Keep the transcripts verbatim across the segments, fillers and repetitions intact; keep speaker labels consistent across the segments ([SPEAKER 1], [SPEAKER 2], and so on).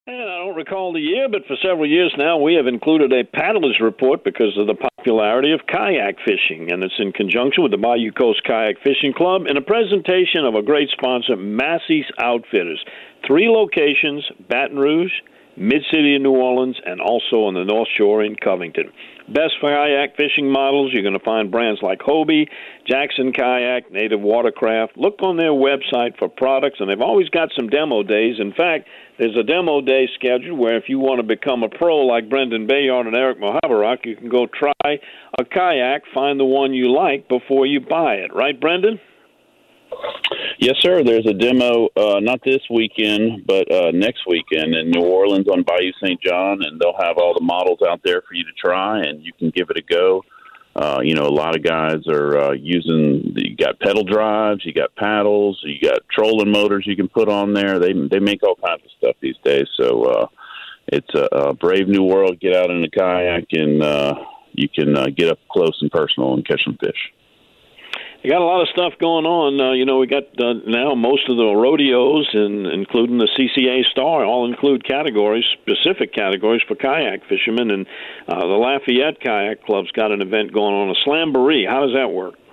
[SPEAKER 1] And I don't recall the year, but for several years now, we have included a paddler's report because of the popularity of kayak fishing, and it's in conjunction with the Bayou Coast Kayak Fishing Club in a presentation of a great sponsor, Massey's Outfitters. Three locations, Baton Rouge, Mid-City in New Orleans, and also on the North Shore in Covington. Best kayak fishing models, you're going to find brands like Hobie, Jackson Kayak, Native Watercraft. Look on their website for products, and they've always got some demo days. In fact, there's a demo day scheduled where if you want to become a pro like Brendan Bayard and Eric Mohabarak, you can go try a kayak, find the one you like before you buy it. Right, Brendan?
[SPEAKER 2] Yes, sir. There's a demo, uh, not this weekend, but uh, next weekend in New Orleans on Bayou Saint John, and they'll have all the models out there for you to try, and you can give it a go. Uh, you know, a lot of guys are uh, using, you got pedal drives, you got paddles, you got trolling motors you can put on there. They they make all kinds of stuff these days. So uh, it's a, a brave new world. Get out in a kayak, and uh, you can uh, get up close and personal and catch some fish.
[SPEAKER 1] You got a lot of stuff going on. Uh, you know, we got uh, now most of the rodeos, and including the C C A Star, all include categories, specific categories for kayak fishermen. And uh, the Lafayette Kayak Club's got an event going on, a Slamboree. How does that work?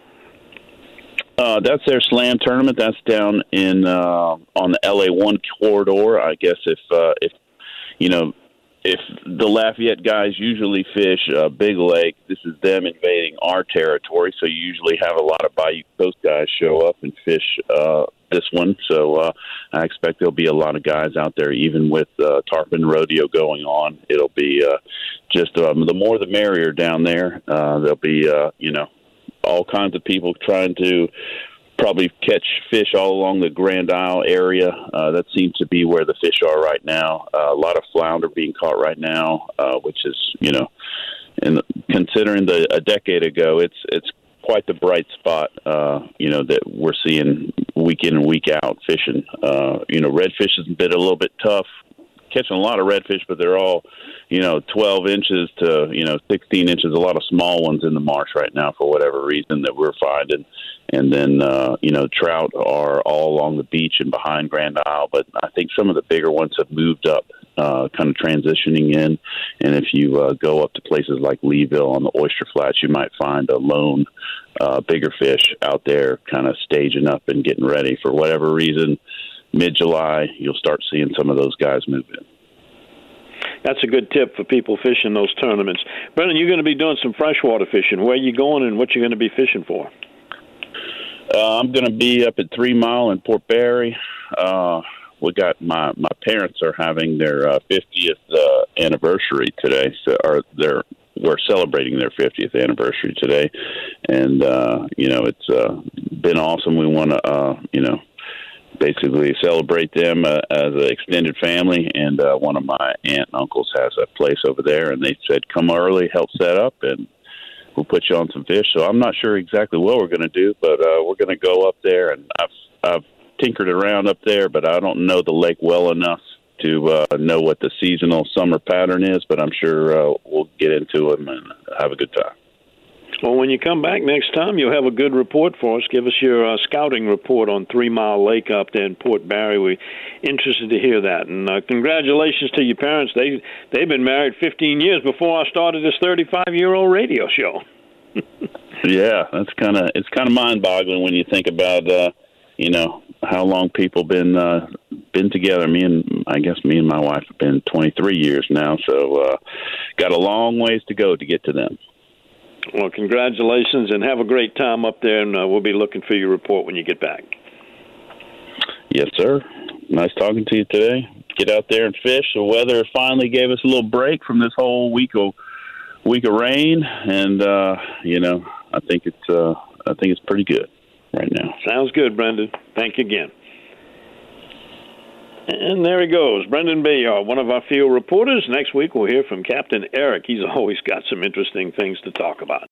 [SPEAKER 2] Uh, that's their slam tournament. That's down in uh, on the L A one corridor. I guess if uh, if you know. If the Lafayette guys usually fish uh, Big Lake, this is them invading our territory. So you usually have a lot of Bayou Coast guys show up and fish uh, this one. So uh, I expect there'll be a lot of guys out there, even with uh, Tarpon Rodeo going on. It'll be uh, just um, the more the merrier down there. Uh, there'll be, uh, you know, all kinds of people trying to probably catch fish all along the Grand Isle area. Uh, that seems to be where the fish are right now. Uh, a lot of flounder being caught right now, uh, which is, you know, and considering the a decade ago, it's it's quite the bright spot, uh, you know, that we're seeing week in and week out fishing. Uh, you know, redfish has been a little bit tough, catching a lot of redfish, but they're all, you know, twelve inches to, you know, sixteen inches, a lot of small ones in the marsh right now for whatever reason that we're finding. And then, uh, you know, trout are all along the beach and behind Grand Isle, but I think some of the bigger ones have moved up, uh, kind of transitioning in. And if you uh, go up to places like Leeville on the Oyster Flats, you might find a lone, uh, bigger fish out there kind of staging up and getting ready. For whatever reason, mid-July, you'll start seeing some of those guys move in.
[SPEAKER 1] That's a good tip for people fishing those tournaments. Brendan, you're going to be doing some freshwater fishing. Where are you going and what you're going to be fishing for?
[SPEAKER 2] Uh, I'm going to be up at Three Mile in Port Barre. Uh, we got my, my parents are having their uh, fiftieth uh, anniversary today. So, or they're we're celebrating their fiftieth anniversary today, and uh, you know it's uh, been awesome. We want to uh, you know basically celebrate them uh, as an extended family. And uh, one of my aunt and uncles has a place over there, and they said come early, help set up, and we'll put you on some fish. So I'm not sure exactly what we're going to do, but uh, we're going to go up there. And I've I've tinkered around up there, but I don't know the lake well enough to uh, know what the seasonal summer pattern is. But I'm sure uh, we'll get into them and have a good time.
[SPEAKER 1] Well, when you come back next time, you'll have a good report for us. Give us your uh, scouting report on Three Mile Lake up there in Port Barre. We're interested to hear that. And uh, congratulations to your parents. They, they've been married fifteen years before I started this thirty-five-year-old radio show.
[SPEAKER 2] Yeah, that's kind of it's kind of mind-boggling when you think about, uh, you know, how long people been uh, been together. Me and I guess me and my wife have been twenty-three years now, so uh, got a long ways to go to get to them.
[SPEAKER 1] Well, congratulations, and have a great time up there, and uh, we'll be looking for your report when you get back.
[SPEAKER 2] Yes, sir. Nice talking to you today. Get out there and fish. The weather finally gave us a little break from this whole week of week of rain, and uh, you know, I think it's uh, I think it's pretty good right now.
[SPEAKER 1] Sounds good, Brendan. Thank you again. And there he goes, Brendan Bayard, one of our field reporters. Next week we'll hear from Captain Eric. He's always got some interesting things to talk about.